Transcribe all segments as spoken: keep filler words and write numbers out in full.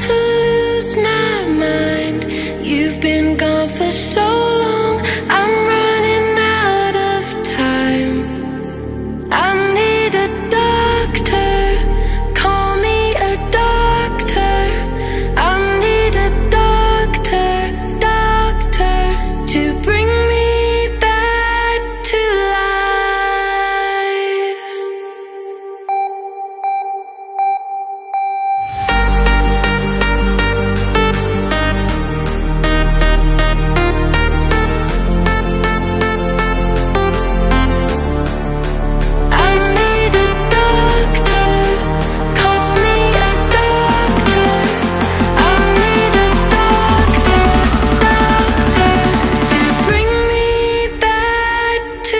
to lose my mind. You've been gone for so long, I'm running out of time. I need a doctor, call me a doctor. I need a doctor, doctor, to bring me back to life. I need a doctor, call me a doctor. I need a doctor, doctor, to bring me back to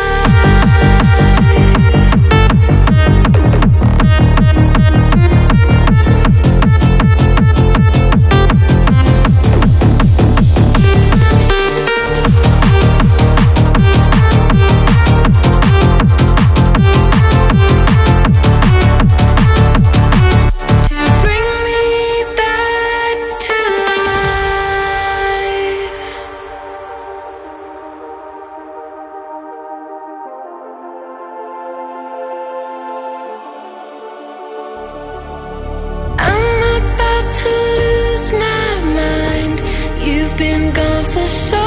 to bring me back to life. I'm about to lose my mind. You've been gone for so